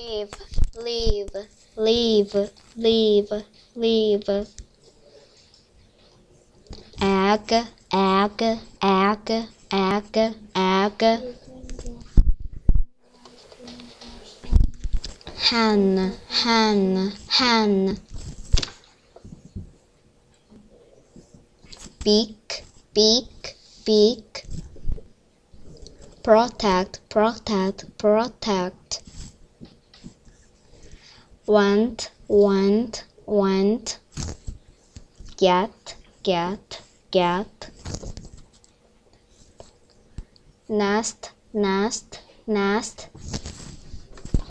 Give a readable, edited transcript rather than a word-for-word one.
leave, leave, leave, leave, leave. Egg, egg, egg, egg, egg. Hen, hen, hen. Beak, beak, beak. Protect, protect, protect. Want, want, want. Get, get, get. Nest, nest, nest.